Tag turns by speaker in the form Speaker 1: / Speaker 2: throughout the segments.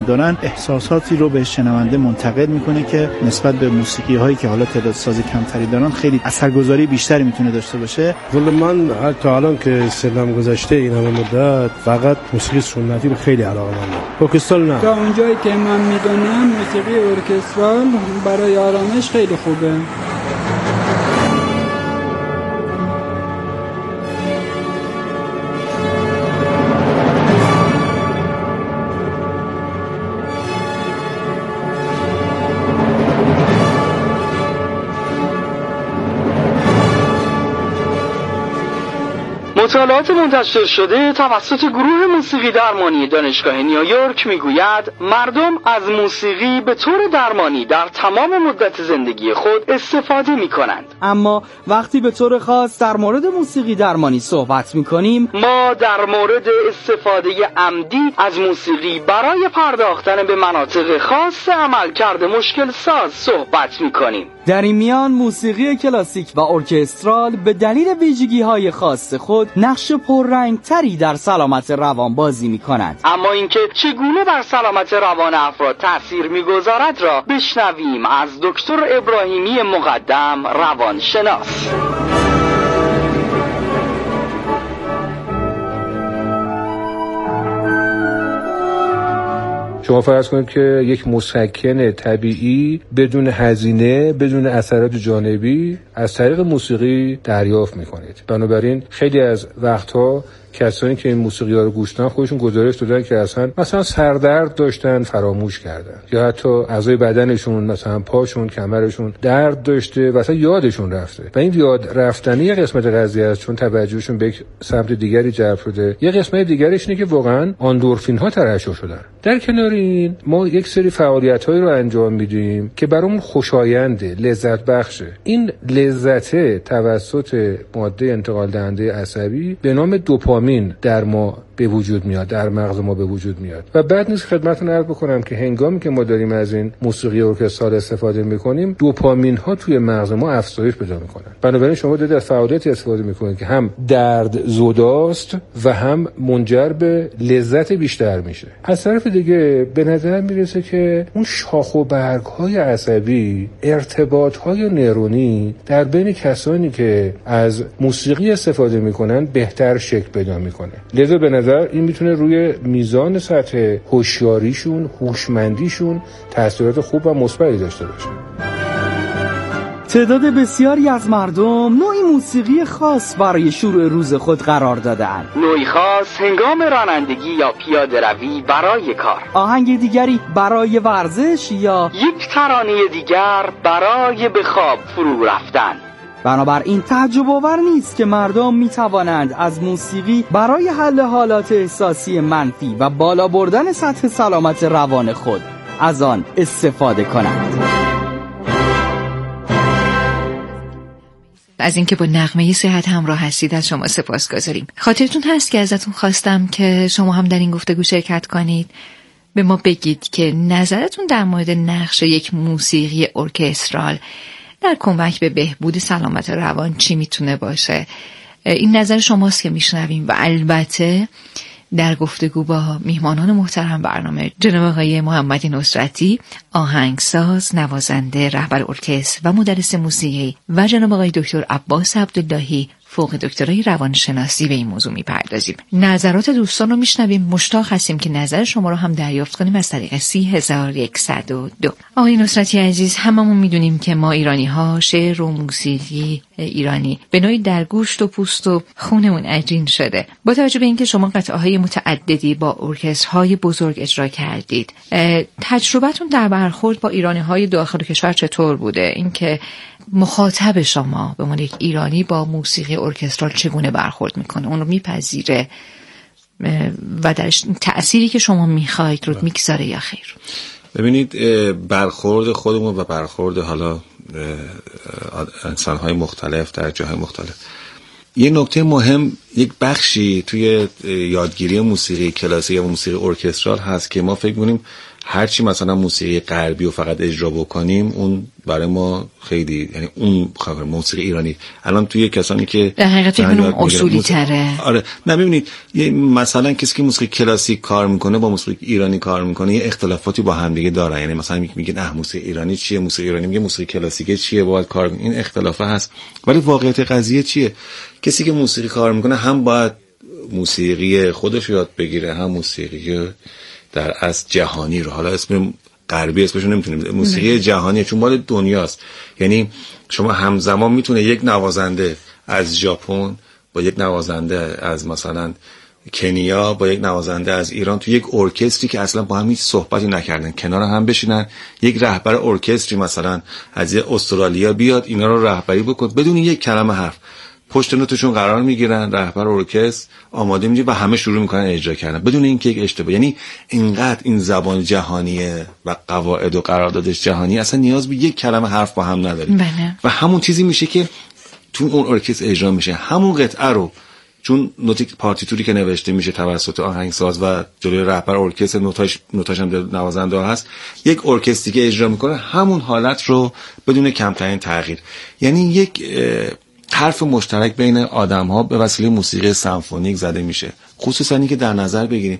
Speaker 1: دارن احساساتی رو به شنونده منتقل میکنه که نسبت به موسیقی هایی که حالا تعداد ساز کمتری دارن خیلی اثرگذاری بیشتری میتونه داشته باشه.
Speaker 2: ولی من تا الان که سنم گذشته این همه مدت فقط موسیقی سنتی رو خیلی علاقه‌مندم. ارکسترال نه.
Speaker 3: تا اونجایی که من میدونم موسیقی ارکسترال برای آرامش خیلی خوبه.
Speaker 4: مطالعات منتشر شده توسط گروه موسیقی درمانی دانشگاه نیویورک میگوید مردم از موسیقی به طور درمانی در تمام مدت زندگی خود استفاده میکنند.
Speaker 5: اما وقتی به طور خاص در مورد موسیقی درمانی صحبت میکنیم،
Speaker 4: ما در مورد استفاده عمدی از موسیقی برای پرداختن به مناطق خاص عملکرد مشکل ساز صحبت میکنیم.
Speaker 5: در این میان موسیقی کلاسیک و ارکسترال به دلیل ویژگی‌های خاص خود نقش پررنگتری در سلامت روان بازی می‌کنند.
Speaker 4: اما اینکه چگونه بر سلامت روان افراد تأثیر می‌گذارد را بشنویم از دکتر ابراهیمی مقدم روانشناس.
Speaker 6: شما فرض کنید که یک مسکن طبیعی بدون هزینه، بدون اثرات جانبی از طریق موسیقی دریافت میکنید. بنابراین خیلی از وقتها کسانی که این موسیقی‌ها رو گوش دادن خودشون گزارش دادن که مثلا سردرد داشتن فراموش کردن، یا حتی اعضای بدنشون مثلا پاشون، کمرشون درد داشته و اصلا یادشون رفته. و این یاد رفتنی یه قسمت قضیه است، چون توجهشون به یک سمت دیگری جلب شده. یه قسمت دیگرش اینه که واقعا اندورفین‌ها ترشح شدن. در کنار این ما یک سری فعالیت‌هایی رو انجام میدیم که برامون خوشاینده، لذت بخشه. این لذت توسط ماده انتقال دهنده عصبی به نام دوپامین در ما به وجود میاد، در مغز ما به وجود میاد. و بعد نیست خدمتتون عرض بکنم که هنگامی که ما داریم از این موسیقی ارکسترال استفاده میکنیم، دوپامین ها توی مغز ما افزایش پیدا میکنن. بنابراین شما دارید از فعالیتی استفاده میکنید که هم درد زداست و هم منجر به لذت بیشتر میشه. از طرف دیگه به نظر میرسه که اون شاخ و برگ های عصبی، ارتباط های نورونی در بین کسانی که از موسیقی استفاده میکنن بهتر شکل پیدا میکنه. لذا به نظر این میتونه روی میزان سطح هوشیاریشون، هوشمندیشون تأثیرات خوب و مثبتی داشته باشه.
Speaker 5: تعداد بسیاری از مردم نوعی موسیقی خاص برای شروع روز خود قرار داده‌اند.
Speaker 4: نوعی خاص هنگام رانندگی یا پیاده روی برای کار،
Speaker 5: آهنگ دیگری برای ورزش یا
Speaker 4: یک ترانه دیگر برای به خواب فرو رفتن.
Speaker 5: بنابراین تعجب آور نیست که مردم می توانند از موسیقی برای حل حالات احساسی منفی و بالا بردن سطح سلامت روان خود از آن استفاده کنند.
Speaker 7: از اینکه با نغمه صحت همراه هستید از شما سپاسگزاریم. خاطرتون هست که ازتون خواستم که شما هم در این گفتگو شرکت کنید، به ما بگید که نظرتون در مورد نقش یک موسیقی ارکسترال در کمک به بهبود سلامت روان چی میتونه باشه. این نظر شماست که میشنویم و البته در گفتگو با میهمانان محترم برنامه جناب آقای محمد نصرتی، آهنگساز، نوازنده، رهبر ارکستر و مدرس موسیقی و جناب آقای دکتر عباس عبداللهی فوق دکترای روانشناسی به این موضوع میپردازیم. نظرات دوستان رو میشنویم. مشتاق هستیم که نظر شما رو هم دریافت کنیم از طریق 30102. آقای نصرتی عزیز، هممون میدونیم که ما ایرانی ها شعر و موسیقی ایرانی به نوعی در گوشت و پوست و خونمون عجین شده. با توجه به اینکه شما قطعه‌های متعددی با ارکسترهای بزرگ اجرا کردید، تجربتون در برخورد با ایرانی‌های داخل کشور چطور بوده؟ اینکه مخاطب شما به عنوان یک ایرانی با موسیقی ارکسترال چگونه برخورد میکنه، اون رو میپذیره و درش تأثیری که شما میخواید رو میگذاره یا خیر؟
Speaker 8: ببینید، برخورد خودمون و برخورد حالا انسان‌های مختلف در جاهای مختلف، یه نکته مهم، یک بخشی توی یادگیری موسیقی کلاسیک یا موسیقی ارکسترال هست که ما فکر می‌کنیم هرچی مثلا موسیقی غربی و فقط اجرا بکنیم اون برای ما خیلی، یعنی اون خبر موسیقی ایرانی الان توی کسانی که
Speaker 7: در حقیقت اون اصولی تره.
Speaker 8: آره نه ببینید مثلا کسی که موسیقی کلاسیک کار میکنه با موسیقی ایرانی کار میکنه یه اختلافاتی با هم دیگه دارن. یعنی مثلا میگن موسیقی ایرانی چیه، موسیقی ایرانی میگه موسیقی کلاسیک چیه، باید کار این اختلاف هست. ولی واقعیت قضیه چیه؟ کسی که موسیقی کار میکنه هم باید موسیقی خودش یاد بگیره، هم موسیقی در اصل جهانی رو، حالا اسم غربی اسمشو نمیتونیم، موسیقی جهانی، چون مال دنیاست. یعنی شما همزمان میتونه یک نوازنده از ژاپن با یک نوازنده از مثلا کنیا با یک نوازنده از ایران تو یک ارکستری که اصلا با هم هیچ صحبتی نکردن کنار هم بشینن، یک رهبر ارکستری مثلا از استرالیا بیاد اینا رو رهبری بکنه بدون یک کلمه حرف، پشت نوتشون قرار میگیرن، رهبر ارکستر آماده میشه و همه شروع میکنن اجرا کردن بدون اینکه یک اشتباه. یعنی اینقدر این زبان جهانیه و قواعد و قراردادش جهانی، اصلا نیاز به یک کلمه حرف با هم نداریم.
Speaker 7: بله.
Speaker 8: و همون چیزی میشه که تو اون ارکستر اجرا میشه، همون قطعه رو چون پارتیتوری که نوشته میشه توسط آهنگساز و جلوی رهبر ارکستر نوتاش هم نوازنده هست، یک ارکستری که اجرا میکنه همون حالت رو بدون کمترین تغییر. یعنی یک حرف مشترک بین آدم‌ها به وسیله موسیقی سمفونیک زده میشه. خصوصا اینکه در نظر بگیریم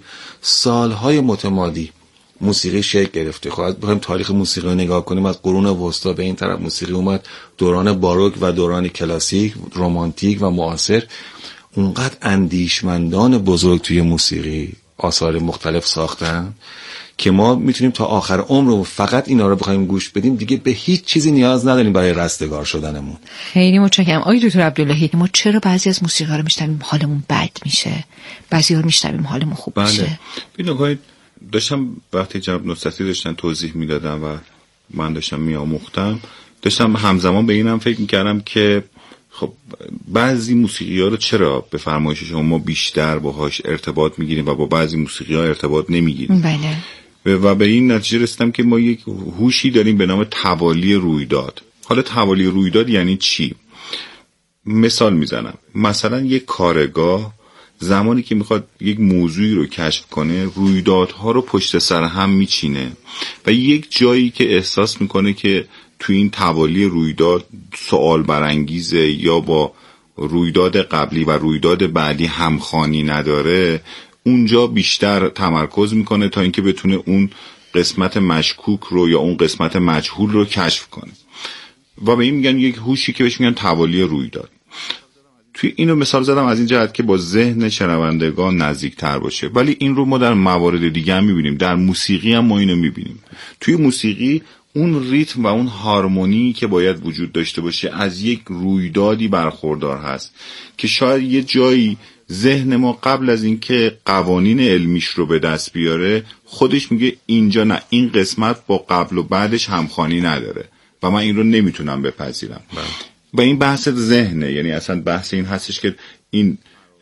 Speaker 8: سالهای متمادی موسیقی شکل گرفته. خب بخوایم تاریخ موسیقی رو نگاه کنیم، از قرون وسطا به این طرف موسیقی اومد، دوران باروک و دوران کلاسیک، رمانتیک و معاصر. اونقدر اندیشمندان بزرگ توی موسیقی آثار مختلف ساختن که ما میتونیم تا آخر عمر فقط اینا رو بخوایم گوش بدیم، دیگه به هیچ چیزی نیاز نداریم برای رستگار شدنمون.
Speaker 7: خیلی متشکرم آقای دکتر عبداللهی. ما چرا بعضی از موسیقی رو میشنویم حالمون بد میشه، بعضی رو میشنویم حالمون خوب میشه؟
Speaker 9: ببینید داشتم وقتی جناب نصرتی داشتن توضیح میدادم و من داشتم میآموختم، داشتم همزمان به اینم فکر میکردم که خب بعضی موسیقی ها رو چرا به فرمایش شما بیشتر باهاش ارتباط میگیریم و با بعضی موسیقی ها ارتباط نمیگیریم.
Speaker 7: بله.
Speaker 9: و به این نتیجه رسیدم که ما یک هوشی داریم به نام توالی رویداد. حالا توالی رویداد یعنی چی؟ مثال میزنم. مثلا یک کارگاه زمانی که میخواد یک موضوعی رو کشف کنه، رویدادها رو پشت سر هم میچینه و یک جایی که احساس میکنه که تو این توالی رویداد سوال برانگیزه یا با رویداد قبلی و رویداد بعدی همخوانی نداره، اونجا بیشتر تمرکز میکنه تا اینکه بتونه اون قسمت مشکوک رو یا اون قسمت مجهول رو کشف کنه و به این میگن یک هوشی که بهش میگن توالی رویداد. توی اینو مثال زدم از این جهت که با ذهن شنوندگان نزدیکتر باشه، ولی این رو ما در موارد دیگه هم میبینیم. در موسیقی هم ما اینو میبینیم. توی موسیقی اون ریتم و اون هارمونی که باید وجود داشته باشه از یک رویدادی برخوردار هست که شاید یه جایی ذهن ما قبل از اینکه قوانین علمیش رو به دست بیاره خودش میگه اینجا نه، این قسمت با قبل و بعدش همخوانی نداره و من این رو نمیتونم بپذیرم. و این بحث ذهنه، یعنی اصلا بحث این هستش که این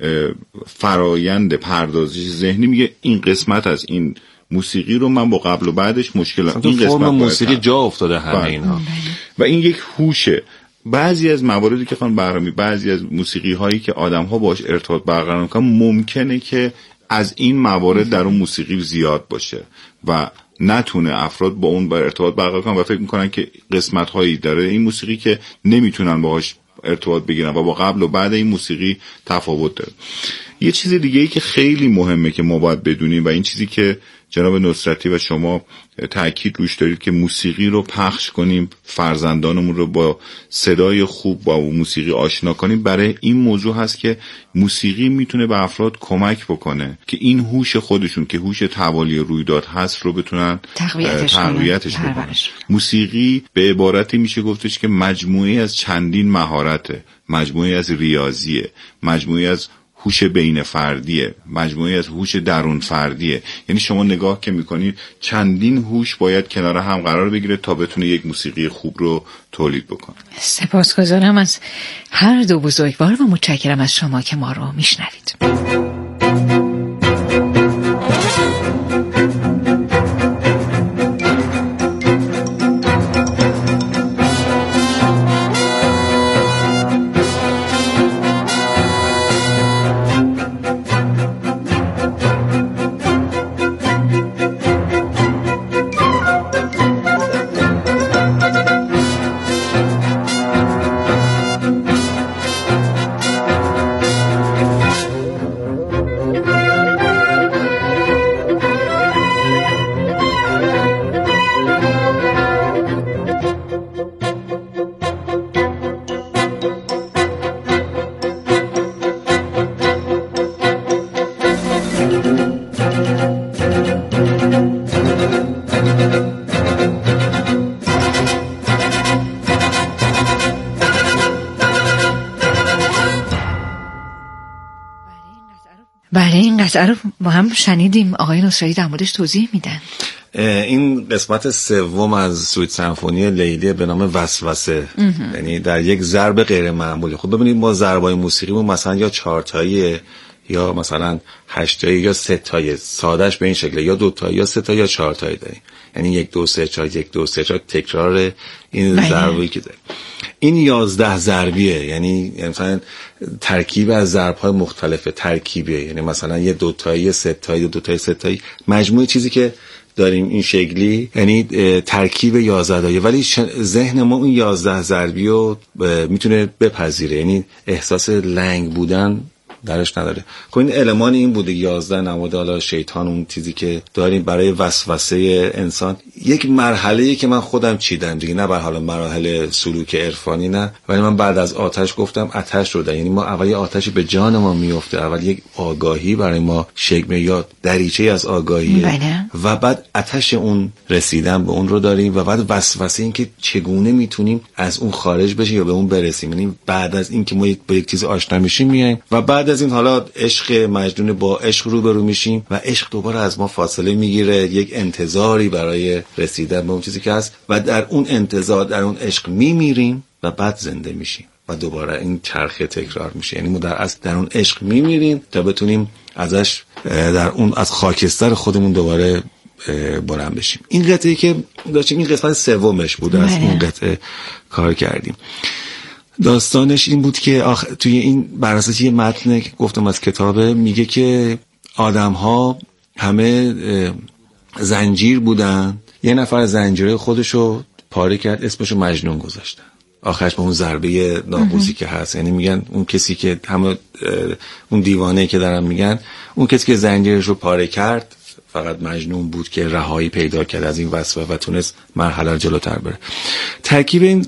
Speaker 9: فرایند پردازش ذهنی میگه این قسمت از این موسیقی رو من با قبل و بعدش مشکل این قسمت
Speaker 8: موسیقی جا افتاده همه اینها
Speaker 9: و این یک هوشه. بعضی از مواردی که خانم بهرامی، بعضی از موسیقی هایی که آدم ها باش ارتباط برقرار میکنن ممکنه که از این موارد در اون موسیقی زیاد باشه و نتونه افراد با اون ارتباط برقرار کنن و فکر میکنن که قسمت هایی داره این موسیقی که نمیتونن باهاش ارتباط بگیرن و با قبل و بعد این موسیقی تفاوت داره. یه چیز دیگه ای که خیلی مهمه که ما باید بدونیم و این چیزی که جناب نصرتی و شما تأکید روش دارید که موسیقی رو پخش کنیم، فرزندانمون رو با صدای خوب با موسیقی آشنا کنیم، برای این موضوع هست که موسیقی میتونه به افراد کمک بکنه که این هوش خودشون که هوش توالی رویداد هست رو بتونن تقویتش بکنن. موسیقی به عبارتی میشه گفتش که مجموعه از چندین مهارته، مجموعه از ریاضیه، مجموعه از هوش بین فردیه، مجموعه از هوش درون فردیه. یعنی شما نگاه که میکنید چندین هوش باید کنار هم قرار بگیره تا بتونه یک موسیقی خوب رو تولید بکنه.
Speaker 7: سپاسگزارم از هر دو بزرگوار و متشکرم از شما که ما رو میشنوید. بله این قطعه رو با هم شنیدیم، آقای نصرتی در موردش توضیح میدن.
Speaker 8: این قسمت سوم از سویت سمفونی لیلی به نام وسوسه، یعنی در یک ضرب غیر معمولی. خب ببینید ما ضربای موسیقیمون مثلا یا 4 تاییه یا مثلا 8 تایی یا 3 تایی، سادهش به این شکله، یا 2 تایی یا 3 تایی یا 4 تایی داریم، یعنی 1 2 3 4 1 2 3 4 تکرار این ضربایی که داریم. این 11 ضربیه، یعنی مثلا ترکیب از ضرب‌های مختلف ترکیبیه، یعنی مثلا یه 2 تایی 3 تایی 2 تایی 3 تایی، مجموعه چیزی که داریم این شکلی، یعنی ترکیب 11 تایی، ولی ذهن ما اون 11 ضربی رو میتونه بپذیره، یعنی احساس لنگ بودن درش نداره. خب این المان این بوده 11 نماد حالا شیطان، اون چیزی که داریم برای وسوسه انسان. یک مرحله‌ای که من خودم چیدم دیگه، نه به حالا مراحل سلوک عرفانی نه، ولی من بعد از آتش گفتم آتش رو یعنی ما اول آتشی به جان ما میفته، اول یک آگاهی برای ما شکل یا دریچه از آگاهیه و بعد آتش اون رسیدن به اون رو داریم و بعد وسوسه این که چگونه میتونیم از اون خارج بشیم یا به اون برسیم، یعنی بعد از این که ما با یک چیز آشنا میشیم میایم و بعد از این حالا عشق مجنون با عشق روبرو میشیم و عشق دوباره از ما فاصله میگیره، یک انتظاری برای رسیدن به اون چیزی که هست و در اون انتظار در اون عشق میمیریم و بعد زنده میشیم و دوباره این چرخه تکرار میشه. یعنی ما در اون عشق میمیریم تا بتونیم ازش در اون از خاکستر خودمون دوباره بلند بشیم. این قطعه‌ای که داشتیم این قسمت سومش بود، از این قطعه کار کردیم. داستانش این بود که توی این بر اساس یه متن که گفتم از کتابه، میگه که آدم‌ها همه زنجیر بودن، یه نفر زنجیره خودشو پاره کرد، اسمشو مجنون گذاشتن، آخرش به اون ضربه ناقوسی که هست، یعنی میگن اون کسی که همه اون دیوانه که دارن میگن اون کسی که زنجیرش رو پاره کرد فقط مجنون بود که رهایی پیدا کرد از این وسوسه و تونست مرحله رو جلوتر بره. ترکیب این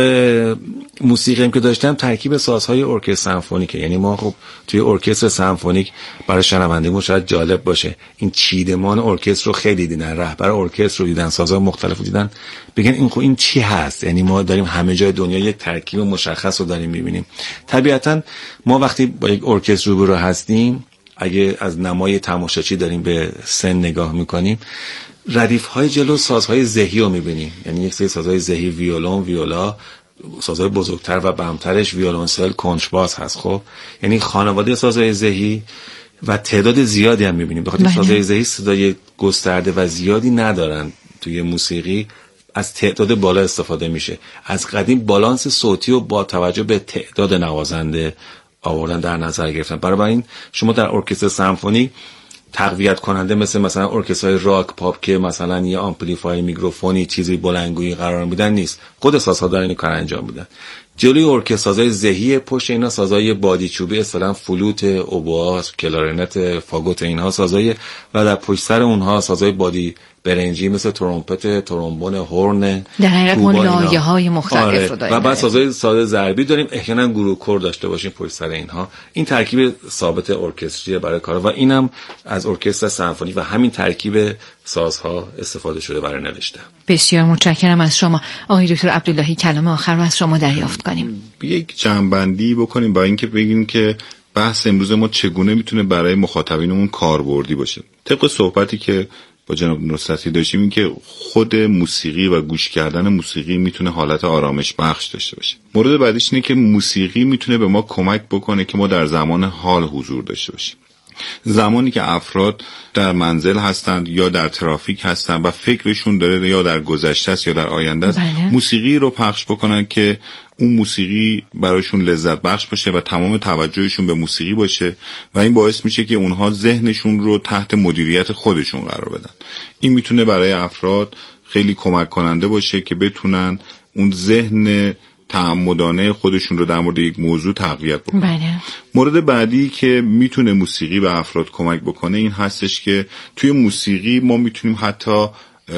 Speaker 8: موسیقی که داشتم ترکیب سازهای ارکستر سمفونیکه، یعنی ما خب توی ارکستر سمفونیک برای شنوندگان شاید جالب باشه این چیدمان ارکستر رو خیلی دیدن، رهبر ارکستر رو دیدن، سازهای مختلف رو دیدن، بگن این خب این چی هست، یعنی ما داریم همه جای دنیا یک ترکیب مشخص رو داریم می‌بینیم. طبیعتاً ما وقتی با یک ارکستر روبرو هستیم، اگه از نمای تماشاچی داریم به سن نگاه میکنیم، ردیف‌های جلو سازهای زهی رو میبینیم، یعنی یک سری سازهای زهی، ویولون، ویولا، سازهای بزرگتر و بمترش ویولنسل، کنترباس هست. خب یعنی خانواده سازهای زهی و تعداد زیادی هم میبینیم، بخاطر سازهای زهی صدای گسترده و زیادی ندارن توی موسیقی، از تعداد بالا استفاده میشه. از قدیم بالانس صوتی و با توجه به تعداد نوازنده آوردن در نظر گرفتن. برای این شما در ارکستر سمفونی تقویت کننده مثلا ارکسترهای راک پاپ که مثلا یه آمپلیفایر، میکروفونی، چیزی بلندگویی قرار میدن نیست، خود سازها دارن این کار انجام میدن. جلوی ارکستر سازهای زهی، پشت اینا سازهای بادی چوبی، مثلا فلوت، اوبواس، کلارنت، فاگوت، اینها سازهای، و در پشت سر اونها سازهای بادی برنجی مثل ترومپت، ترومبون، هورن،
Speaker 7: در حقیقت ما لایه‌های مختلف رو داریم.
Speaker 8: و بعد سازهای ساده ضربی داریم، احیانا گروه کور داشته باشیم پشت سر اینها. این ترکیب ثابت ارکستری برای کار و اینم از ارکستر سمفونی و همین ترکیب سازها استفاده شده برای نوشته.
Speaker 7: بسیار متشکرم از شما آقای دکتر عبداللهی. کلام آخر رو از شما دریافت کنیم.
Speaker 9: یک جمع‌بندی بکنیم با اینکه بگیم که بحث امروز ما چگونه میتونه برای مخاطبینمون کاربردی باشه. طبق صحبتی که با جناب نصرتی داشتیم، این که خود موسیقی و گوش کردن موسیقی میتونه حالت آرامش بخش داشته باشه. مورد بعدیش اینه که موسیقی میتونه به ما کمک بکنه که ما در زمان حال حضور داشته باشیم. زمانی که افراد در منزل هستند یا در ترافیک هستند و فکرشون داره یا در گذشته است یا در آینده است، موسیقی رو پخش بکنن که اون موسیقی برایشون لذت بخش باشه و تمام توجهشون به موسیقی باشه و این باعث میشه که اونها ذهنشون رو تحت مدیریت خودشون قرار بدن. این میتونه برای افراد خیلی کمک کننده باشه که بتونن اون ذهن تعمدانه خودشون رو در مورد یک موضوع تقویت بکنن. مورد بعدی که میتونه موسیقی به افراد کمک بکنه این هستش که توی موسیقی ما میتونیم حتی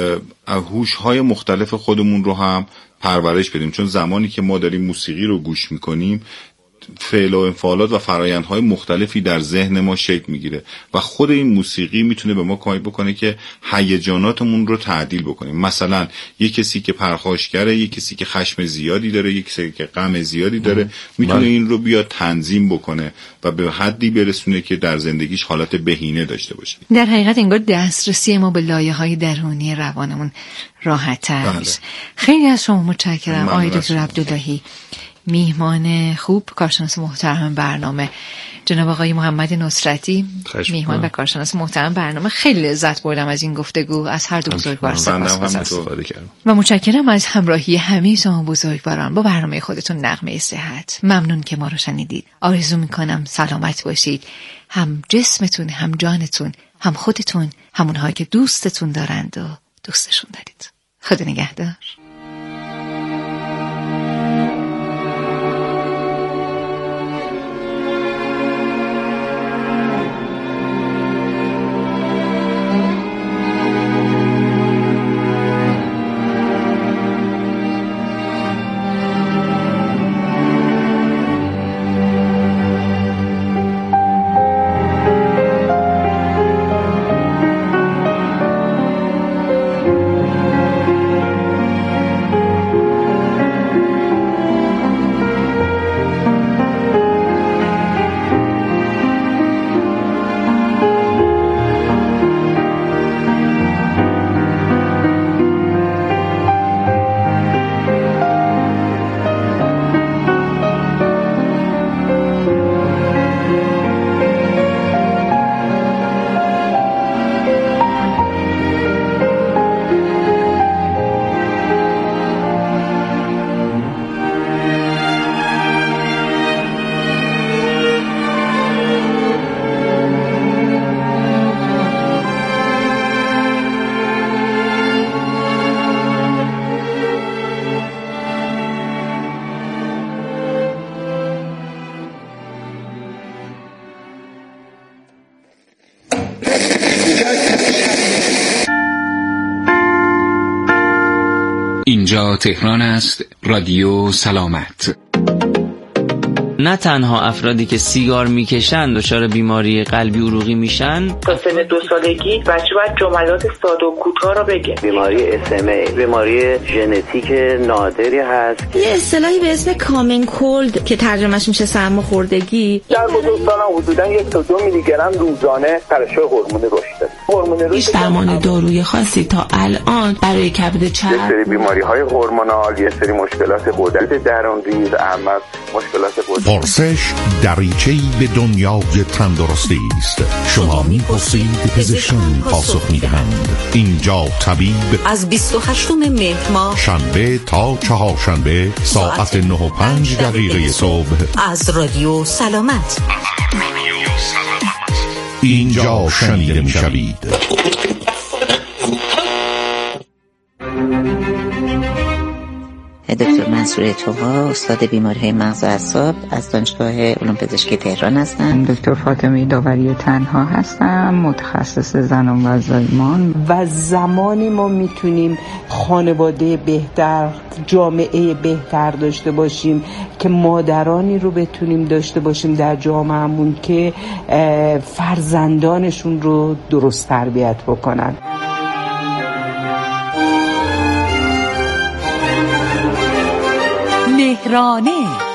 Speaker 9: هوش‌های مختلف خودمون رو هم پرورش بدیم، چون زمانی که ما داریم موسیقی رو گوش میکنیم فعل و انفعالات و فرایندهای مختلفی در ذهن ما شکل میگیره و خود این موسیقی میتونه به ما کمک بکنه که هیجاناتمون رو تعدیل بکنیم. مثلا یک کسی که پرخاشگره، یک کسی که خشم زیادی داره، یک کسی که غم زیادی داره، میتونه این رو بیاد تنظیم بکنه و به حدی برسونه که در زندگیش حالت بهینه داشته باشه.
Speaker 7: در حقیقت انگار دسترسی ما به لایه‌های درونی روانمون راحت‌تر میشه. خیلی از شما متشکرم آقای دکتر عبداللهی، میهمان خوب، کارشناس محترم برنامه، جناب آقای محمد نصرتی، میهمان و کارشناس محترم برنامه. خیلی لذت بردم از این گفتگو. از هر دو بزرگوار سپاسگزارم و متشکرم از همراهی همه شما بزرگواران با برنامه خودتون نغمه صحت. ممنون که ما رو شنیدید. آرزو میکنم سلامت باشید، هم جسمتون، هم جانتون، هم خودتون، همونهایی که دوستتون دارند و دوستشون دارید. خدا نگهدار.
Speaker 10: اینجا تهران است، رادیو سلامت.
Speaker 11: نه تنها افرادی که سیگار میکشن دچار بیماری قلبی عروقی میشن،
Speaker 12: تا سن 2 سالگی بچه باید جملات ساده و کوتاه رو بگه. بیماری SMA بیماری ژنتیک نادری هست.
Speaker 13: یه اصطلاحی به اسم کامن کولد که ترجمهش میشه سرماخوردگی.
Speaker 14: در بزرگسالان حدوداً 1 تا 2 میلی گرم روزانه ترشح هورمون رشد داره. هورمون رشد
Speaker 15: هیچ درمان دارویی خاصی تا الان برای کبد چرب،
Speaker 14: یه سری بیماری‌های هورمونال، یه سری مشکلات غدد درون‌ریز، اعماق، مشکلات غدد.
Speaker 16: پرسش دریچه‌ای به دنیای تندرستی است. شما می‌پرسید، پزشکان پاسخ می‌دهند. اینجا طبیب
Speaker 17: از 28 مهر ماه
Speaker 16: شنبه تا چهارشنبه ساعت 9:05 صبح
Speaker 17: از رادیو سلامت.
Speaker 16: اینجا شنیده می‌شوید.
Speaker 18: دکتر منصور طغا، استاد بیماری‌های مغز و اعصاب از دانشگاه علوم پزشکی تهران هستم.
Speaker 19: دکتر فاطمه داوری تنها هستم، متخصص زنان و زایمان.
Speaker 20: و زمانی ما میتونیم خانواده بهتر، جامعه بهتر داشته باشیم که مادرانی رو بتونیم داشته باشیم در جامعهمون که فرزندانشون رو درست تربیت بکنن.
Speaker 17: مهرانه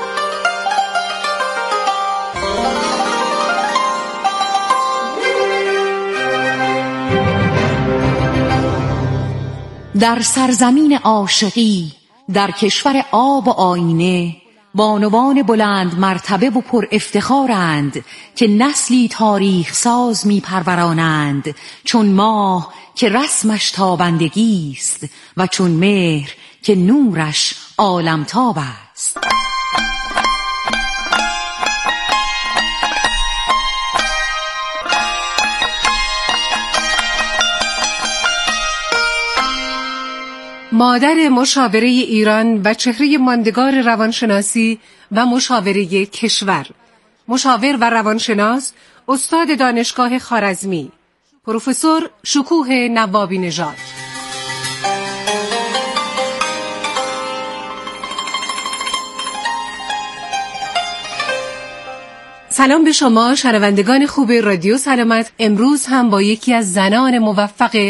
Speaker 17: در سرزمین عاشقی، در کشور آب و آینه، بانوان بلند مرتبه و پر افتخارند که نسلی تاریخ ساز می پرورانند، چون ماه که رسمش تابندگی است و چون مهر که نورش عالمتاب است.
Speaker 21: مادر مشاوره ایران و چهره ماندگار روانشناسی و مشاوره کشور، مشاور و روانشناس، استاد دانشگاه خوارزمی، پروفسور شکوه نوابی نژاد. سلام به شما شنوندگان خوب رادیو سلامت. امروز هم با یکی از زنان موفق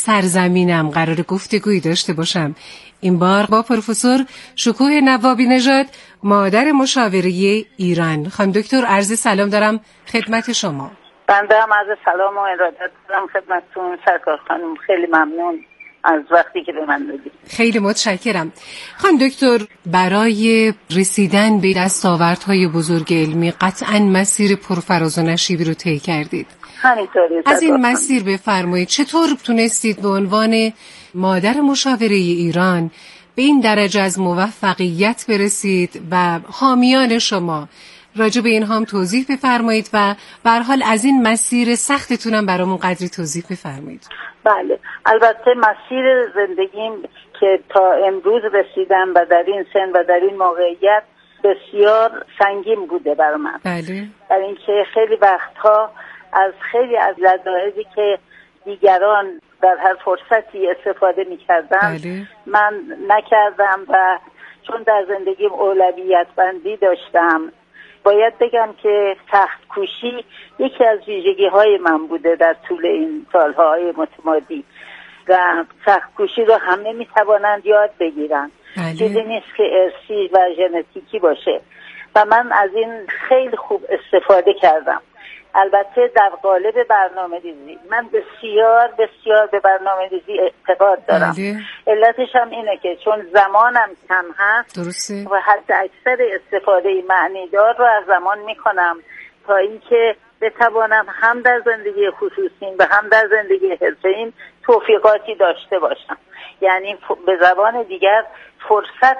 Speaker 21: سرزمینم قرار گفتگویی داشته باشم. این بار با پروفسور شکوه نوابی نژاد، مادر مشاوره ایران. خانم دکتر عرض سلام دارم خدمت شما.
Speaker 1: بنده هم عرض سلام و ارادت دارم خدمتتون سرکار خانم. خیلی ممنون از وقتی که به من دادید.
Speaker 21: خیلی متشکرم. خانم دکتر، برای رسیدن به دستاوردهای بزرگ علمی قطعاً مسیر پرفراز و نشیبی رو طی کردید.
Speaker 1: همینطوری.
Speaker 21: از این مسیر بفرمایید چطور تونستید به عنوان مادر مشاوره ایران به این درجه از موفقیت برسید و حامیان شما راجع به این هم توضیح بفرمایید و به هر حال از این مسیر سختتون هم برامون قدری توضیح بفرمایید.
Speaker 1: بله، البته مسیر زندگیم که تا امروز رسیدم و در این سن و در این موقعیت بسیار سنگین بوده برای من.
Speaker 21: بله.
Speaker 1: برای اینکه خیلی وقتها از خیلی از لذایذی که دیگران در هر فرصتی استفاده می‌کردن من نکردم و چون در زندگیم اولویت بندی داشتم، باید بگم که سخت کوشی یکی از ویژگی‌های من بوده در طول این سالهای متمادی و سخت کوشی رو همه می‌توانند یاد بگیرن. چیزی نیست که ارثی و ژنتیکی باشه و من از این خیلی خوب استفاده کردم. البته در قالب برنامه‌ریزی من بسیار بسیار به برنامه‌ریزی اعتقاد دارم. علتش هم اینه که چون زمانم کم هست و حد اکثر استفاده معنیدار رو از زمان میکنم تا اینکه بتوانم هم در زندگی خصوصیم و هم در زندگی حرفه‌ایم توفیقاتی داشته باشم. یعنی به زبان دیگر فرصت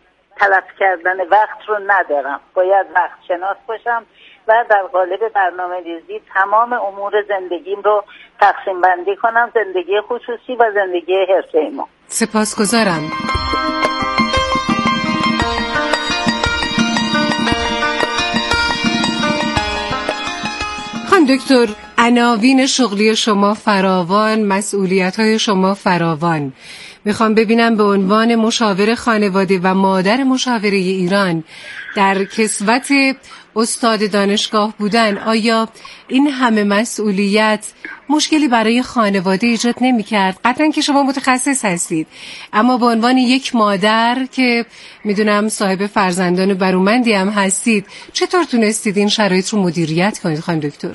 Speaker 1: تلف کردن وقت رو ندارم، باید وقت شناس باشم و در قالب برنامه ریزی تمام امور زندگیم رو تقسیم بندی کنم، زندگی خصوصی و زندگی حرفه‌ای ما.
Speaker 21: سپاسگزارم. خانم دکتر، عناوین شغلی شما فراوان، مسئولیت‌های شما فراوان. میخوام ببینم به عنوان مشاور خانواده و مادر مشاوره ایران در کسوت استاد دانشگاه بودن، آیا این همه مسئولیت مشکلی برای خانواده ایجاد نمی‌کرد؟ قطعاً که شما متخصص هستید، اما به عنوان یک مادر که میدونم صاحب فرزندان برومندی هم هستید، چطور تونستید این شرایط رو مدیریت کنید خانم دکتر؟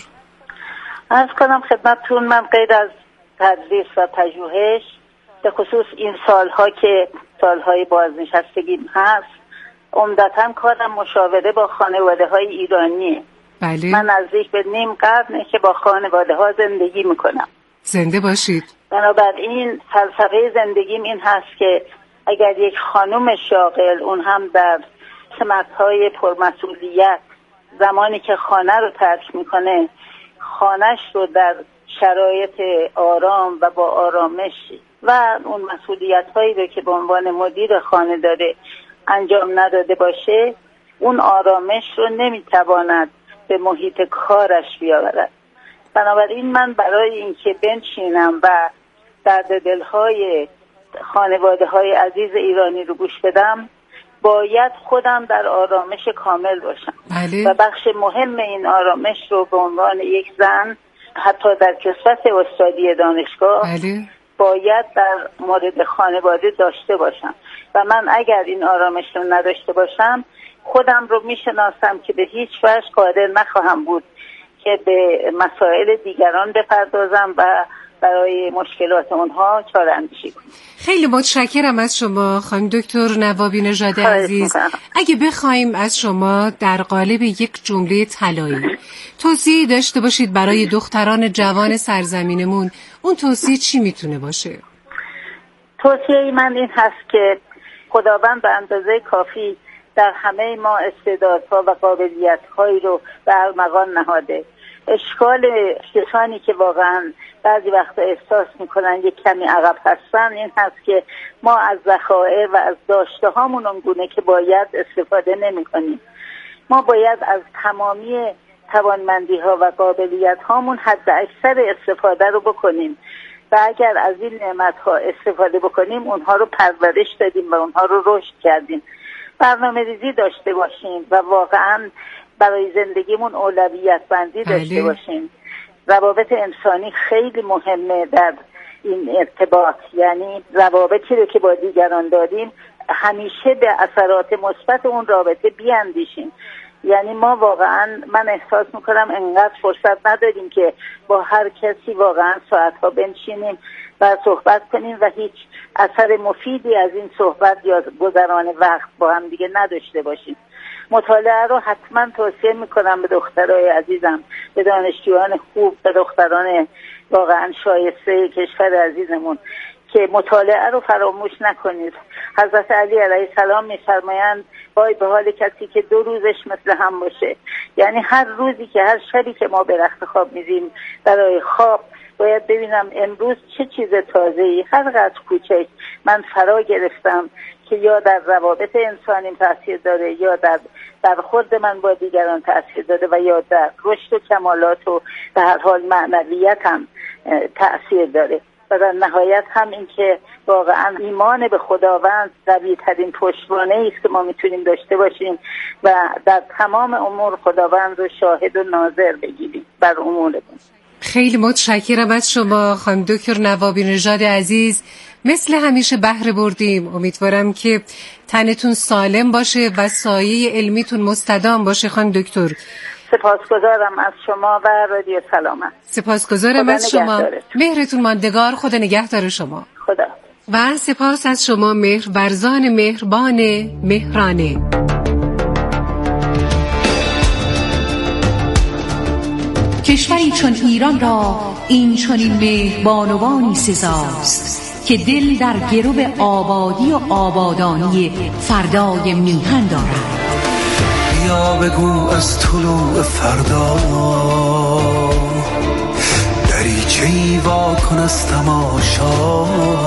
Speaker 1: عرض کنم خدمتتون من غیر از تدریس و پژوهش به خصوص این سالها که سالهای بازنشستگیم هست عمدتاً کارم مشاوره با خانواده های ایرانیه.
Speaker 21: بله.
Speaker 1: من نزدیک به نیم قرنه که با خانواده ها زندگی میکنم.
Speaker 21: زنده باشید.
Speaker 1: بنابراین فلسفه زندگیم این هست که اگر یک خانم شاغل، اون هم در سمت‌های پرمسئولیت، زمانی که خانه رو ترک میکنه خانهش رو در شرایط آرام و با آرامش و اون مسئولیت‌هایی رو که به عنوان مدیر خانه داره انجام نداده باشه، اون آرامش رو نمیتواند به محیط کارش بیاورد. بنابراین من برای اینکه بنشینم و درد دلهای خانواده های عزیز ایرانی رو گوش بدم باید خودم در آرامش کامل باشم.
Speaker 21: بله.
Speaker 1: و بخش مهم این آرامش رو به عنوان یک زن حتی در کسوت استادی دانشگاه
Speaker 21: بله.
Speaker 1: باید در مورد خانواده داشته باشم و من اگر این آرامش رو نداشته باشم خودم رو میشناسم که به هیچ وجه قادر نخواهم بود که به مسائل دیگران بپردازم و برای مشکلات اونها چاره اندیشی کنم.
Speaker 21: خیلی متشکرم از شما خانم دکتر نوابی نژاد عزیز. اگه بخوایم از شما در قالب یک جمله طلایی توصیه داشته باشید برای دختران جوان سرزمینمون، اون توصیه چی میتونه باشه؟
Speaker 1: توصیه من این هست که خداوند به اندازه کافی در همه ما استعدادها و قابلیت‌هایی رو به ارمغان نهاده. اشکال کسانی که واقعا بعضی وقتا احساس میکنن یک کمی عقب هستن این هست که ما از ذخایر و از داشته هامون اونگونه که باید استفاده نمی کنیم. ما باید از تمامی توانمندی ها و قابلیت هامون حد اکثر استفاده رو بکنیم و اگر از این نعمت ها استفاده بکنیم اونها رو پرورش دادیم و اونها رو رشد کردیم. برنامه ریزی داشته باشیم و واقعا برای زندگیمون اولویت بندی داشته باشیم. روابط انسانی خیلی مهمه در این ارتباط، یعنی روابطی رو که با دیگران داریم همیشه به اثرات مثبت اون رابطه بیاندیشیم. یعنی ما واقعا من احساس میکنم انقدر فرصت نداریم که با هر کسی واقعا ساعتها بنشینیم و صحبت کنیم و هیچ اثر مفیدی از این صحبت یا گذران وقت با هم دیگه نداشته باشیم. مطالعه رو حتما توصیه میکنم به دخترای عزیزم، به دانشجویان خوب، به دختران واقعا شایسته کشور عزیزمون که مطالعه رو فراموش نکنید. حضرت علی علیه السلام میفرمایند وای به حال کسی که 2 روزش مثل هم باشه. یعنی هر روزی که هر شبی که ما به رخت خواب میریم برای خواب باید ببینم امروز چه چیز تازه‌ای هر قدر کوچک من فرا گرفتم که یا در روابط انسانیم تاثیر داره یا در خود من با دیگران تاثیر داره و یا در رشد و کمالات و به هر حال معنویت هم تاثیر داره. و در نهایت هم این که واقعا ایمان به خداوند قوی‌ترین پشتوانه است که ما میتونیم داشته باشیم و در تمام امور خداوند رو شاهد و ناظر بگیریم بر امورمون.
Speaker 21: خیلی متشکرم از شما خانم دکتر نوابی نژاد عزیز، مثل همیشه بهره بردیم. امیدوارم که تنتون سالم باشه و سایه علمیتون مستدام باشه خانم دکتر.
Speaker 1: سپاسگزارم از شما و رادیو سلامت.
Speaker 21: سپاسگزارم از شما. مهرتون ماندگار. خدا نگهدار شما.
Speaker 1: خدا.
Speaker 21: و سپاس از شما مهرورزان مهربان مهرانه.
Speaker 17: کشوری چون ایران را این چنین مهربانوانی سزاست که دل در گرو آبادی و آبادانی فردای میهن دارد.
Speaker 2: بیا بگو از طلوع فردا دریچه‌ای وا کن از تماشا.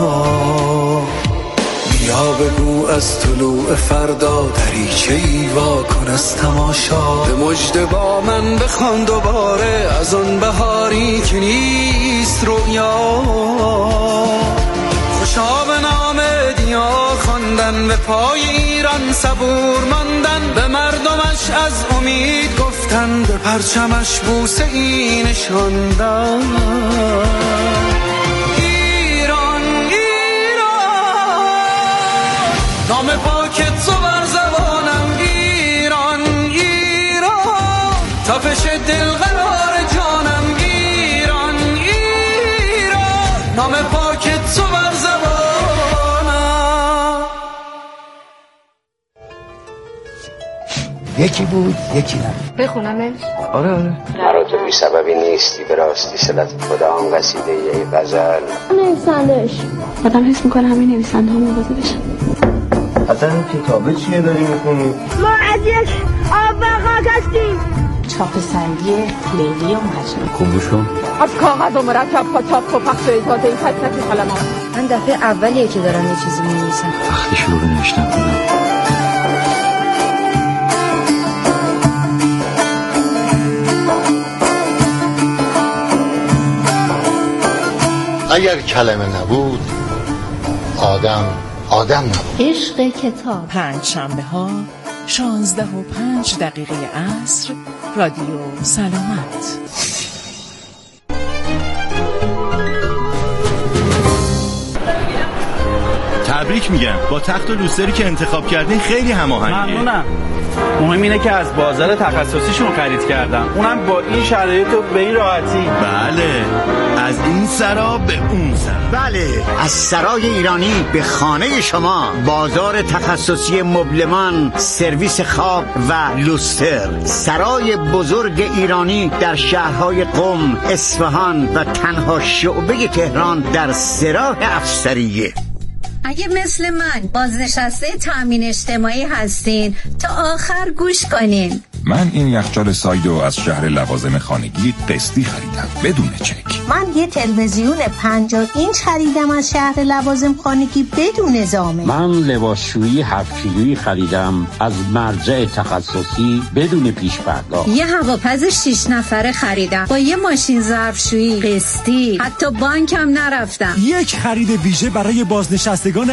Speaker 2: بیا بگو از طلوع فردا دریچه‌ای وا کن از تماشا. به مژده با من بخوان دوباره از آن بهاری که نیست رویا. خوشا به نام دیا خواندن، به پای ایران صبور ماندن، به مردمش از امید گفتن، به پرچمش بوسه ای نشاندن. ایران ایران نام پاکت تو بر زبانم. ایران ایران تپش دل قرار جانم. ایران ایران نام پاکت تو بر زبانم.
Speaker 22: یکی بود یکی نه.
Speaker 21: بخونمش؟
Speaker 22: آره.
Speaker 23: مرا تو بی سببی نیستی، به راستی صلت خدا آن قصیده ای غزل.
Speaker 24: نویسندهش آدم حس میکنه همین نویسنده ها موازه بشن.
Speaker 22: اصلا این کتابه چیه داری میخونی؟
Speaker 24: ما از یک آب و خاک هستیم.
Speaker 15: چاپ سنگی لیلی و مجنون.
Speaker 22: کمبوشون
Speaker 24: از کاغذ و مرکب تا چاپ و پخش اجازه این تک تک کلمات.
Speaker 25: من دفعه اولیه که دارم یه چیزی می‌نویسم.
Speaker 22: وقتی شروع نوشتن کنم
Speaker 26: اگر کلمه نبود آدم نبود.
Speaker 25: عشق کتاب.
Speaker 27: 5 شنبه‌ها 11:05 عصر. رادیو سلامت.
Speaker 28: تبریک میگم، با تخت و لوستری که انتخاب کردین خیلی هماهنگه.
Speaker 29: ممنونم. مهم اینه که از بازار تخصصیشون خرید کردم، اونم با این شرایط و به این راحتی.
Speaker 28: بله، از این سرا به اون سرا.
Speaker 30: بله، از سرای ایرانی به خانه شما. بازار تخصصی مبلمان، سرویس خواب و لوستر. سرای بزرگ ایرانی در شهرهای قم، اصفهان و تنها شعبه تهران در سراح افسریه.
Speaker 25: اگه مثل من بازنشسته تامین اجتماعی هستین تا آخر گوش کنین.
Speaker 31: من این یخچال سایدو از شهر لوازم خانگی قسطی خریدم بدون چک.
Speaker 25: من یه تلویزیون 50 اینچ خریدم از شهر لوازم خانگی بدون زامن.
Speaker 32: من لباسشویی 7 کیلویی خریدم از مرجع تخصصی بدون پیش پرداخت.
Speaker 25: یه هواپز 6 نفره خریدم با یه ماشین ظرفشویی قسطی، حتی بانکم نرفتم.
Speaker 33: یک خرید ویژه برای بازنشستگان